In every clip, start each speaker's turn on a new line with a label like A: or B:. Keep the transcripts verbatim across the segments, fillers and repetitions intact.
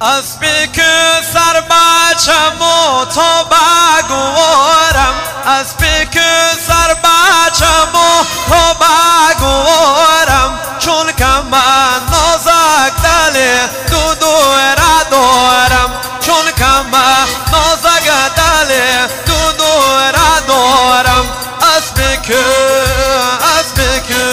A: اسبی که سر بچم و تا بگورم اسبی که سر بچم و تا بگورم چون که من نازک دل دو دوره دارم چون که من نازک دل دو دوره دارم اسبی که اسبی که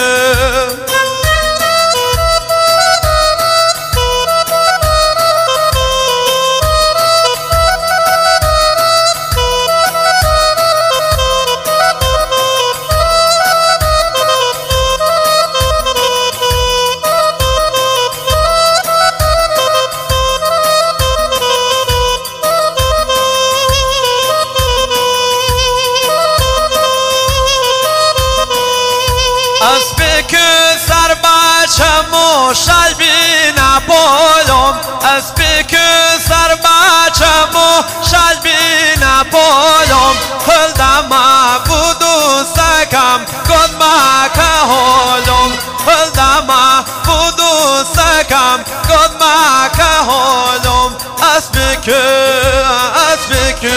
A: اسبی که سر بچم و شلبی نپالم اسبی که سر بچم و شلبی نپالم خلدم بود و سکم گد مکه حالم خلدم بود و سکم گد مکه حالم اسبی که اسبی که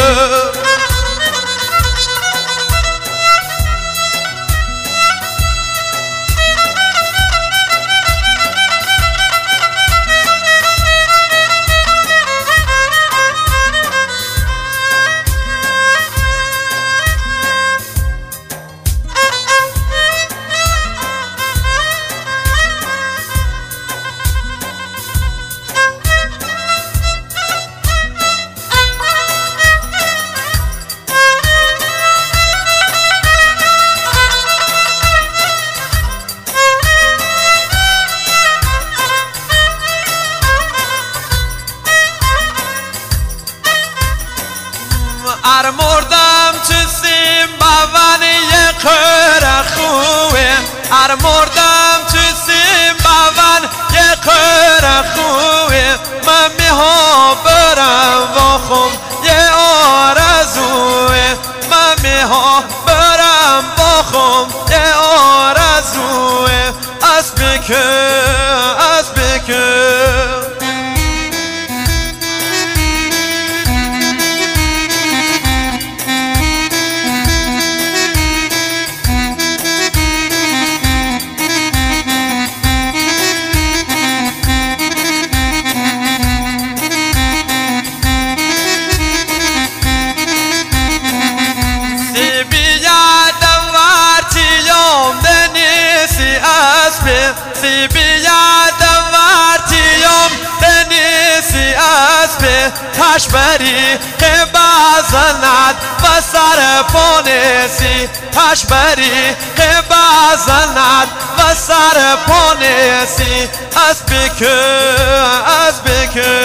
A: ار مردم تو سیم بونی یه قره خوه ار مردم تو سیم بون یه قره خوه من میها برم واخم یه آرزوه من میها برم واخم یه آرزوه اسبی که اسبی که سی بیادم ورتیم دنیسی اسب تشبری که بزند و سر پانسی تشبری که بزند و سر پانسی اسبی که اسبی که